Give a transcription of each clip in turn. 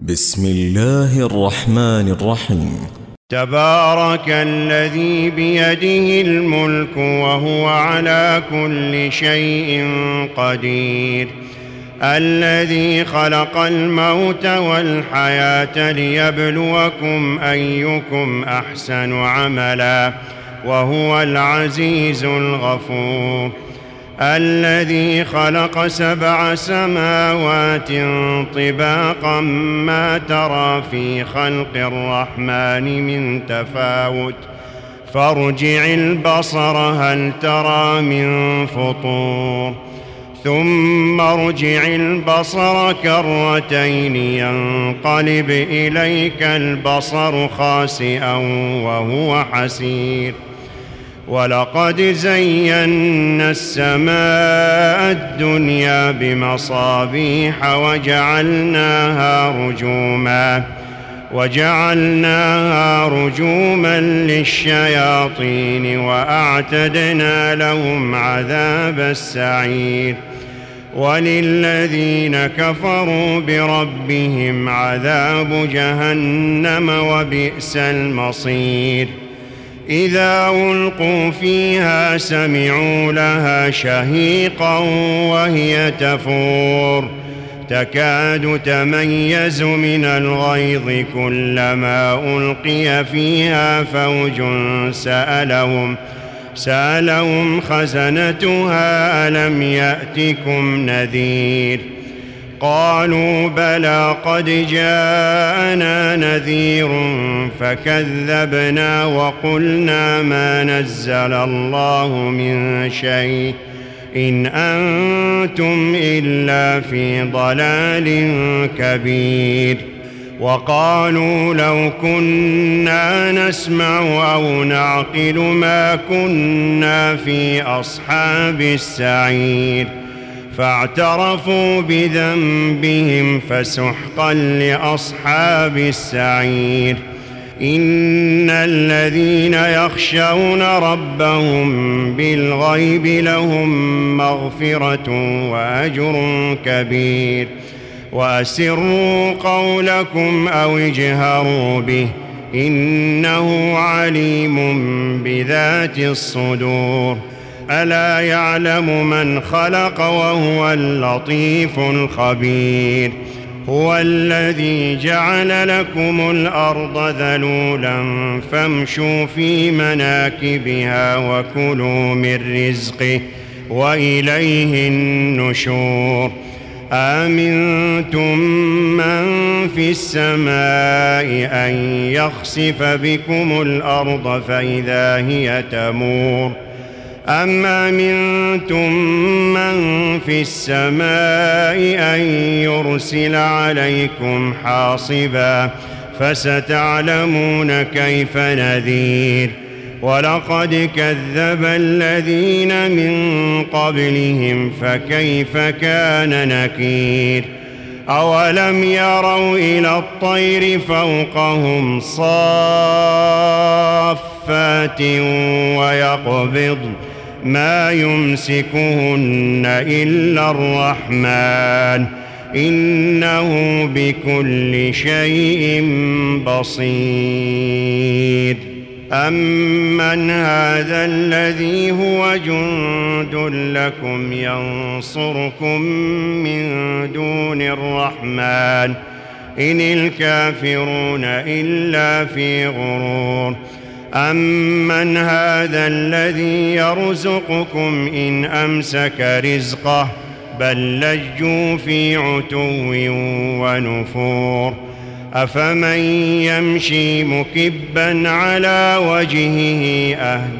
بسم الله الرحمن الرحيم. تبارك الذي بيده الملك وهو على كل شيء قدير، الذي خلق الموت والحياة ليبلوكم أيكم أحسن عملا وهو العزيز الغفور، الذي خلق 7 سماوات طباقا ما ترى في خلق الرحمن من تفاوت فارجع البصر هل ترى من فطور ثم ارجع البصر كرتين ينقلب إليك البصر خاسئا وهو حسير، ولقد زينا السماء الدنيا بمصابيح وجعلناها رجوما للشياطين وأعتدنا لهم عذاب السعير، وللذين كفروا بربهم عذاب جهنم وبئس المصير. إذا ألقوا فيها سمعوا لها شهيقا وهي تفور تكاد تميز من الغيظ كلما ألقي فيها فوج سألهم خزنتها ألم يأتكم نذير قالوا بلى قد جاءنا نذير فكذبنا وقلنا ما نزل الله من شيء إن أنتم إلا في ضلال كبير. وقالوا لو كنا نسمع أو نعقل ما كنا في أصحاب السعير، فاعترفوا بذنبهم فسحقا لأصحاب السعير. إن الذين يخشون ربهم بالغيب لهم مغفرة وأجر كبير. وأسروا قولكم أو اجهروا به إنه عليم بذات الصدور. ألا يعلم من خلق وهو اللطيف الخبير. هو الذي جعل لكم الأرض ذلولا فامشوا في مناكبها وكلوا من رزقه وإليه النشور. آمنتم من في السماء أن يخسف بكم الأرض فإذا هي تمور أم أمنتم من في السماء أن يرسل عليكم حاصبا فستعلمون كيف نذير. ولقد كذب الذين من قبلهم فكيف كان نكير. أولم يروا إلى الطير فوقهم صافات ويقبضن ما يمسكهن إلا الرحمن إنه بكل شيء بصير. أمن هذا الذي هو جند لكم ينصركم من دون الرحمن إن الكافرون إلا في غرور. أمن هذا الذي يرزقكم إن أمسك رزقه بل لجوا في عتو ونفور. أفمن يمشي مكبا على وجهه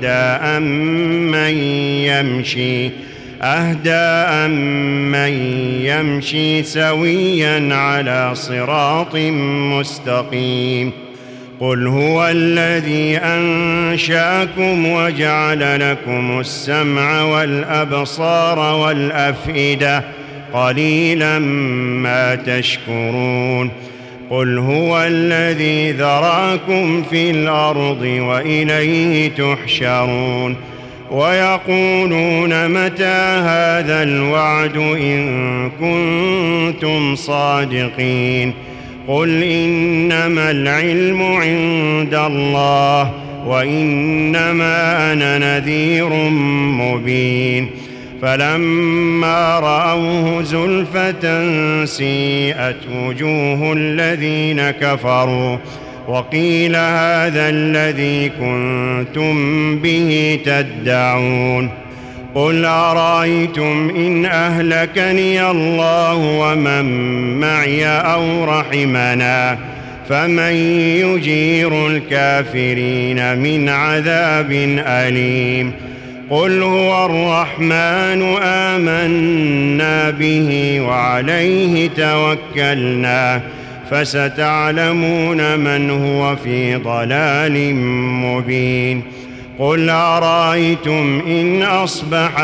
أهدى أمن يمشي سويا على صراط مستقيم. قل هو الذي أنشأكم وجعل لكم السمع والأبصار والأفئدة قليلا ما تشكرون. قل هو الذي ذراكم في الأرض وإليه تحشرون. ويقولون متى هذا الوعد إن كنتم صادقين قل إنما العلم عند الله وإنما أنا نذير مبين فلما رأوه زلفة سيئت وجوه الذين كفروا وقيل هذا الذي كنتم به تدعون قل أرأيتم إن أهلكني الله ومن معي أو رحمنا فمن يجير الكافرين من عذاب أليم قل هو الرحمن آمنا به وعليه توكلنا فستعلمون من هو في ضلال مبين قل أرأيتم إن أصبح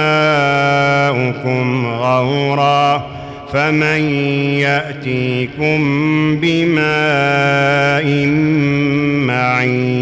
ماؤكم غورا فمن يأتيكم بماء معين